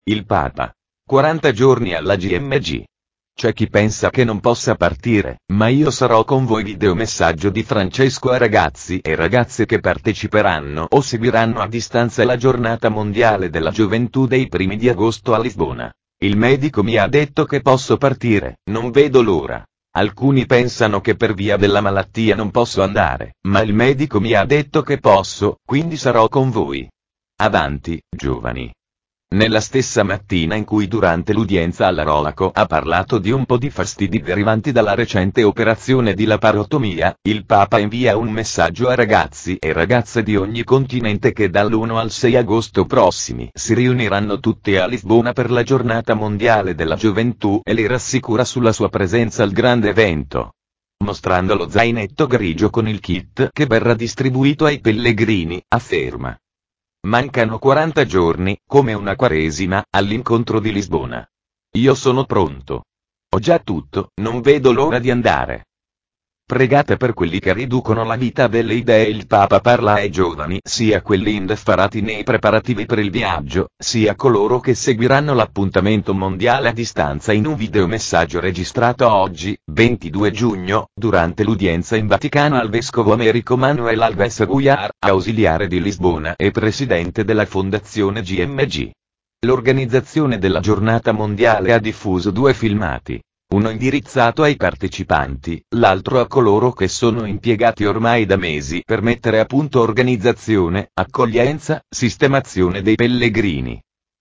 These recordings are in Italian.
Il Papa. 40 giorni alla GMG. C'è chi pensa che non possa partire, ma io sarò con voi. Videomessaggio di Francesco a ragazzi e ragazze che parteciperanno o seguiranno a distanza la giornata mondiale della gioventù dei primi di agosto a Lisbona. Il medico mi ha detto che posso partire, non vedo l'ora. Alcuni pensano che per via della malattia non posso andare, ma il medico mi ha detto che posso, quindi sarò con voi. Avanti, giovani. Nella stessa mattina in cui durante l'udienza all'Arolaco ha parlato di un po' di fastidi derivanti dalla recente operazione di laparotomia, il Papa invia un messaggio a ragazzi e ragazze di ogni continente che dall'1 al 6 agosto prossimi si riuniranno tutti a Lisbona per la giornata mondiale della gioventù e li rassicura sulla sua presenza al grande evento. Mostrando lo zainetto grigio con il kit che verrà distribuito ai pellegrini, afferma. Mancano 40 giorni, come una quaresima, all'incontro di Lisbona. Io sono pronto. Ho già tutto, non vedo l'ora di andare. Pregate per quelli che riducono la vita delle idee. Il Papa parla ai giovani, sia quelli indaffarati nei preparativi per il viaggio, sia coloro che seguiranno l'appuntamento mondiale a distanza in un videomessaggio registrato oggi, 22 giugno, durante l'udienza in Vaticano al vescovo Américo Manuel Alves Aguiar, ausiliare di Lisbona e presidente della Fondazione GMG. L'organizzazione della giornata mondiale ha diffuso 2 filmati. Uno indirizzato ai partecipanti, l'altro a coloro che sono impiegati ormai da mesi per mettere a punto organizzazione, accoglienza, sistemazione dei pellegrini.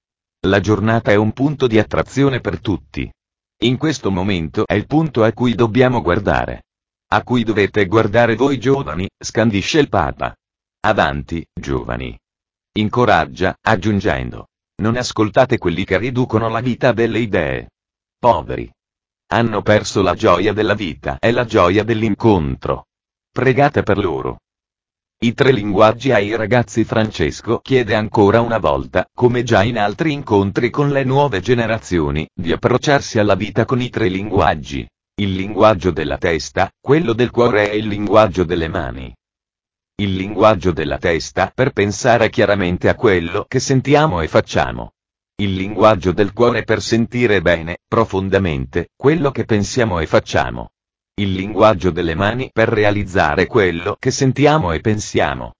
La giornata è un punto di attrazione per tutti. In questo momento è il punto a cui dobbiamo guardare. A cui dovete guardare voi giovani, scandisce il Papa. Avanti, giovani. Incoraggia, aggiungendo. Non ascoltate quelli che riducono la vita delle idee. Poveri. Hanno perso la gioia della vita e la gioia dell'incontro. Pregate per loro. I 3 linguaggi ai ragazzi. Francesco chiede ancora una volta, come già in altri incontri con le nuove generazioni, di approcciarsi alla vita con i 3 linguaggi. Il linguaggio della testa, quello del cuore e il linguaggio delle mani. Il linguaggio della testa per pensare chiaramente a quello che sentiamo e facciamo. Il linguaggio del cuore per sentire bene, profondamente, quello che pensiamo e facciamo. Il linguaggio delle mani per realizzare quello che sentiamo e pensiamo.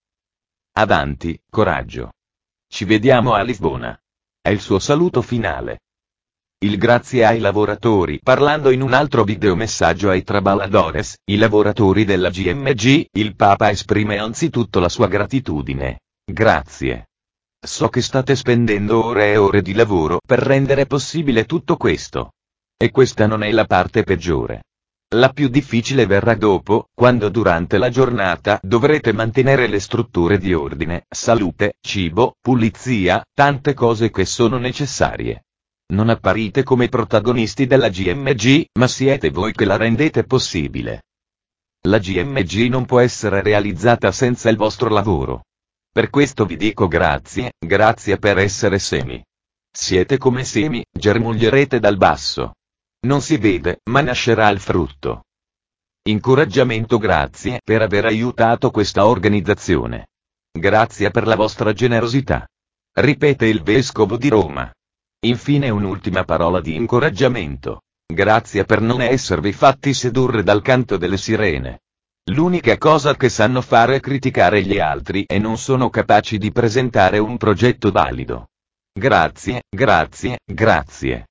Avanti, coraggio. Ci vediamo a Lisbona. È il suo saluto finale. Il grazie ai lavoratori. Parlando in un altro videomessaggio ai trabalhadores, i lavoratori della GMG, il Papa esprime anzitutto la sua gratitudine. Grazie. So che state spendendo ore e ore di lavoro per rendere possibile tutto questo. E questa non è la parte peggiore. La più difficile verrà dopo, quando durante la giornata dovrete mantenere le strutture di ordine, salute, cibo, pulizia, tante cose che sono necessarie. Non apparite come protagonisti della GMG, ma siete voi che la rendete possibile. La GMG non può essere realizzata senza il vostro lavoro. Per questo vi dico grazie, grazie per essere semi. Siete come semi, germoglierete dal basso. Non si vede, ma nascerà il frutto. Incoraggiamento. Grazie per aver aiutato questa organizzazione. Grazie per la vostra generosità. Ripete il vescovo di Roma. Infine un'ultima parola di incoraggiamento. Grazie per non esservi fatti sedurre dal canto delle sirene. L'unica cosa che sanno fare è criticare gli altri e non sono capaci di presentare un progetto valido. Grazie, grazie, grazie.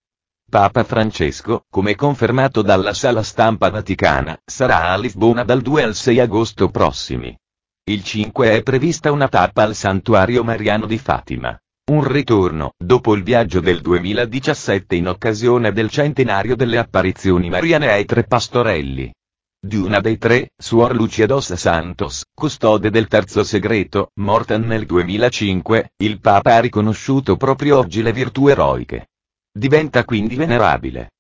Papa Francesco, come confermato dalla sala stampa vaticana, sarà a Lisbona dal 2 al 6 agosto prossimi. Il 5 è prevista una tappa al Santuario Mariano di Fatima. Un ritorno, dopo il viaggio del 2017 in occasione del centenario delle apparizioni mariane ai 3 pastorelli. Di una dei 3, Suor Lucia dos Santos, custode del terzo segreto, morta nel 2005, il Papa ha riconosciuto proprio oggi le virtù eroiche. Diventa quindi venerabile.